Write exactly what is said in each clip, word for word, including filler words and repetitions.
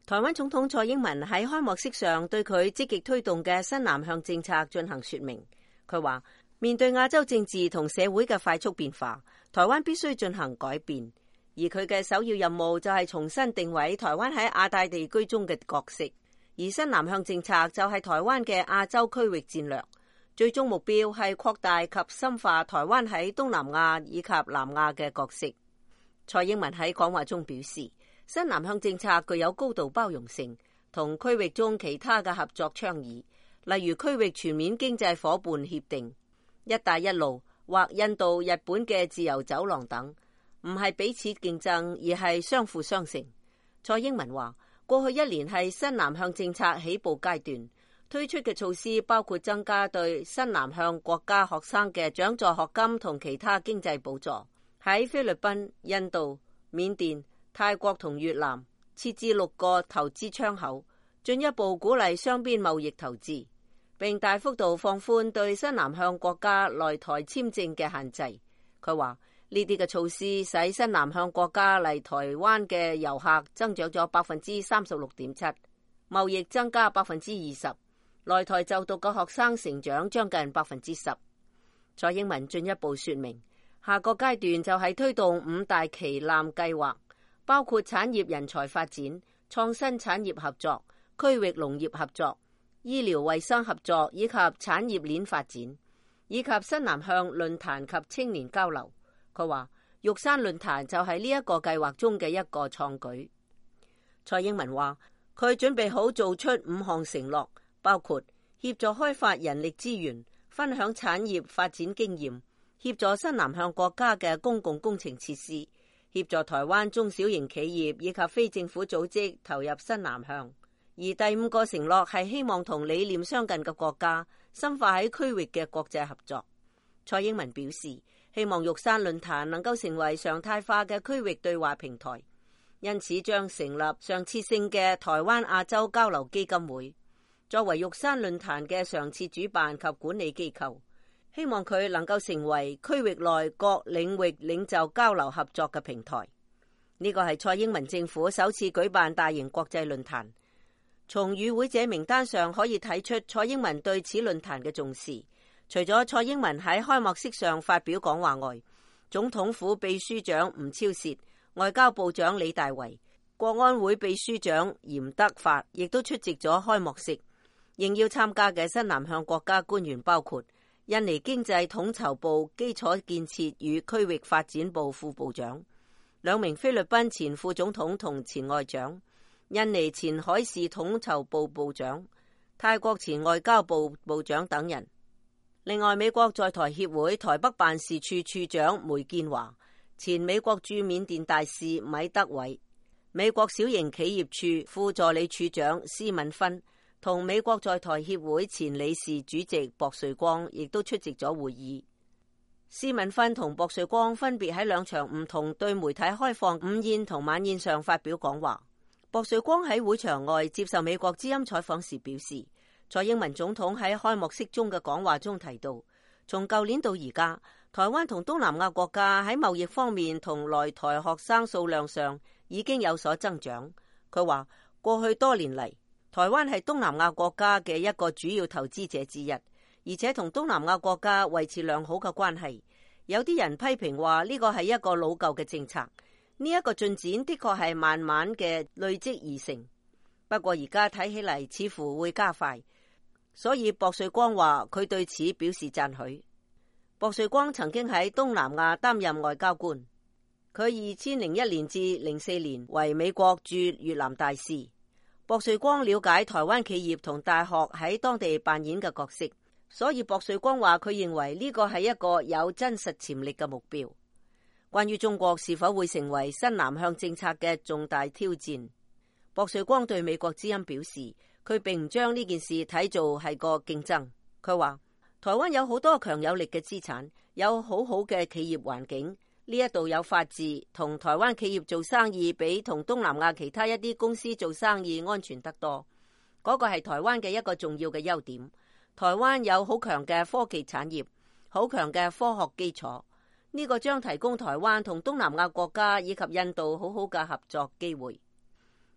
台灣總統蔡英文喺開幕式上對佢積極推動嘅新南向政策進行說明。佢話，面對亞洲政治同社會嘅快速變化，台灣必須進行改變，而佢嘅首要任務就係重新定位台灣喺亞太地區中嘅角色。而新南向政策就係台灣嘅亞洲區域戰略，最終目標係擴大及深化台灣喺東南亞以及南亞嘅角色。蔡英文喺講話中表示，新南向政策具有高度包容性，同區域中其他嘅合作倡議，例如區域全面經濟夥伴協定、一帶一路或印度、日本嘅自由走廊等，唔係彼此競爭，而係相輔相成。蔡英文話，過去一年係新南向政策起步階段，推出嘅措施包括增加對新南向國家學生嘅獎助學金同其他經濟補助，喺菲律賓、印度、緬甸、泰國同越南設置六個投資窗口，進一步鼓勵雙邊貿易投資，並大幅度放寬對新南向國家來台簽證嘅限制。佢話呢啲嘅措施使新南向國家嚟台灣嘅遊客增長咗百分之三十六點七，貿易增加百分之二十，來台就讀嘅學生成長將近百分之十。蔡英文進一步說明，下個階段就係推動五大旗艦計劃，包括產業人才發展、創新產業合作、區域農業合作、醫療衛生合作以及產業鏈發展，以及新南向論壇及青年交流。佢話玉山論壇就係呢一個計劃中嘅一個創舉。蔡英文話佢準備好做出五項承諾，包括協助開發人力資源、分享產業發展經驗、協助新南向國家嘅公共工程設施、協助台灣中小型企業以及非政府組織投入新南向。而第五個承諾係希望同理念相近嘅國家深化喺區域嘅國際合作。蔡英文表示，希望玉山論壇能夠成為常態化嘅區域對話平台，因此將成立常設性嘅台灣亞洲交流基金會，作為玉山論壇嘅常設主辦及管理機構。希望佢能夠成為區域內各領域領袖交流合作嘅平台。呢個係蔡英文政府首次舉辦大型國際論壇。從與會者名單上可以睇出蔡英文對此論壇嘅重視。除咗蔡英文喺開幕式上發表講話外，總統府秘書長吳釗燮、外交部長李大維、國安會秘書長嚴德發亦都出席咗開幕式。應邀參加嘅新南向國家官員包括印尼經濟統籌部基礎建設與區域發展部副部長、兩名菲律賓前副總統同前外長、印尼前海事統籌部部長、泰國前外交部部長等人。另外，美國在台協會台北辦事處處長梅建華、前美國駐緬甸大使米德偉、美國小型企業處副助理處長施敏芬同美國在台協會前理事主席薄瑞光亦都出席咗會議。施敏芬同薄瑞光分別喺兩場唔同對媒體開放午宴同晚宴上發表講話。薄瑞光喺會場外接受美國之音採訪時表示，蔡英文總統喺開幕式中嘅講話中提到，從舊年到而家，台灣同東南亞國家喺貿易方面同來台學生數量上已經有所增長。佢話過去多年嚟，台灣係東南亞國家嘅一個主要投資者之一，而且同東南亞國家維持良好嘅關係。有啲人批評話呢個係一個老舊嘅政策，呢一個進展的確係慢慢嘅累積而成。不過而家睇起嚟似乎會加快。所以薄瑞光話佢對此表示讚許。薄瑞光曾經喺東南亞擔任外交官，佢二千零一年至零四年為美國駐越南大使。薄瑞光了解台灣企業同大學喺當地扮演嘅角色，所以薄瑞光話佢認為呢個係一個有真實潛力嘅目標。關於中國是否會成為新南向政策嘅重大挑戰，薄瑞光對美國之音表示，佢並唔將呢件事睇做係個競爭。佢話台灣有好多強有力嘅資產，有好好嘅企業環境，呢一度有法治，同台灣企業做生意比同東南亞其他一啲公司做生意安全得多。嗰個係台灣嘅一個重要嘅優點。台灣有好強嘅科技產業，好強嘅科學基礎，呢個將提供台灣同東南亞國家以及印度好好嘅合作機會。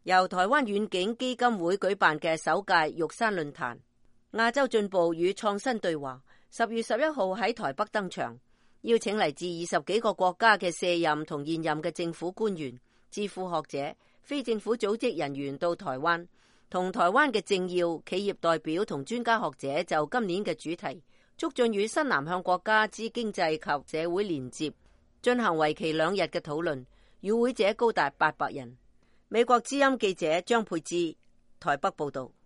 由台灣遠景基金會舉辦嘅首屆玉山論壇，亞洲進步與創新對話，十月十一號喺台北登場，邀請嚟自二十幾個國家嘅卸任同現任嘅政府官員、智庫學者、非政府組織人員到台灣，同台灣嘅政要、企業代表同專家學者就今年嘅主題促進與新南向國家之經濟及社會連接進行為期兩日嘅討論，與會者高達八百人。美國之音記者張佩芝台北報道。